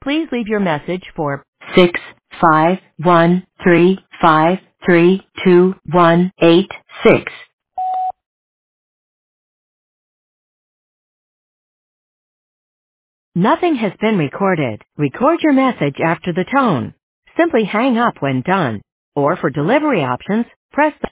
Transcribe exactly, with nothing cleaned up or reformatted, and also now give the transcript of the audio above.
Please leave your message for six five one three five three two one eight six. Nothing has been recorded. Record your message after the tone. Simply hang up when done. Or for delivery options, press the